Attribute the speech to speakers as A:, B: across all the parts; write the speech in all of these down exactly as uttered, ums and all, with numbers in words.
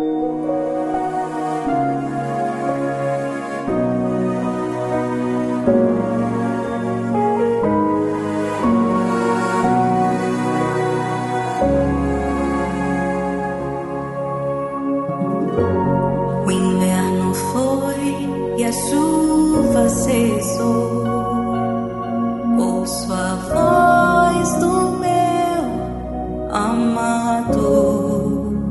A: O inverno foi e a chuva cessou. Ouço a voz do meu amado,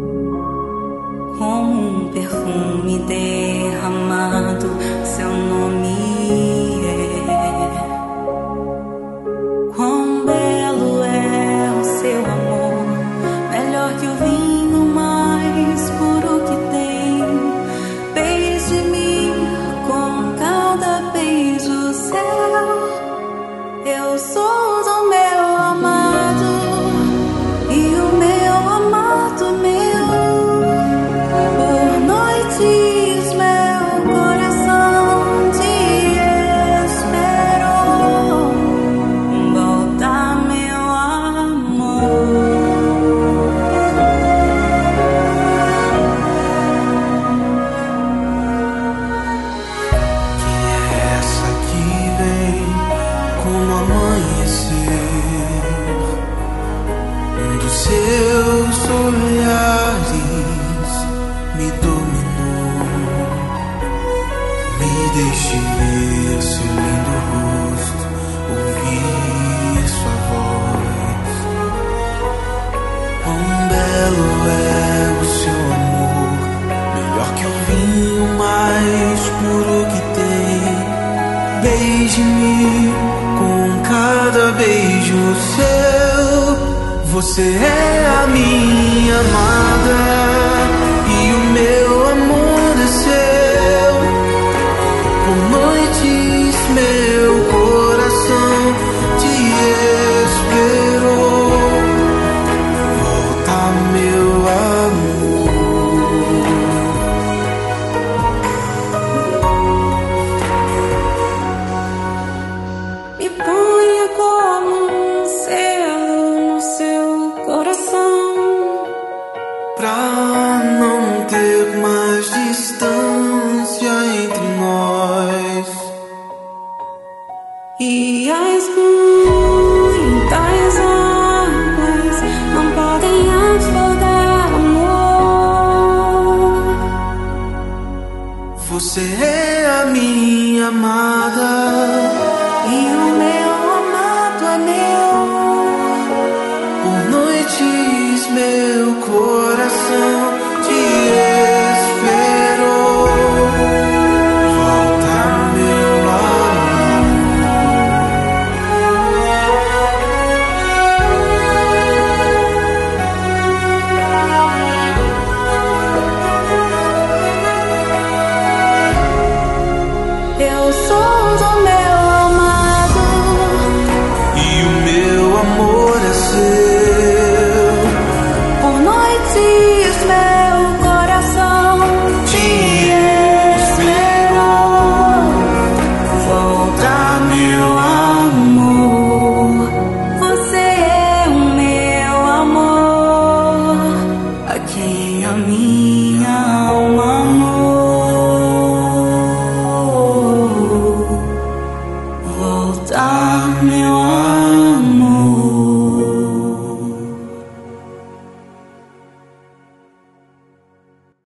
A: como um perfume derramado, seu nome é. Quão belo é o seu amor, melhor que o vinho mais puro que tem. Beije-me com cada beijo seu. Eu sou do meu amado e o meu amado é meu. Por noites meu coração te esperou. Volta, meu amor.
B: Quem é essa que vem como amanhecer? Um dos seus olhares me dominou. Me deixe ver seu lindo rosto, ouvir sua voz. Quão belo é o seu amor, melhor que o vinho mais puro que tem. Beije-me com cada beijo seu. Você é a minha amada e o meu amor é seu. Por noites meu coração te esperou. Volta, meu amor.
A: Me ponha como um selo no seu coração,
B: Pra não ter mais distância entre nós.
A: e as muitas águas não podem afogar amor.
B: Você é a minha amada
A: E o meu amado é meu.
B: por noites meu coração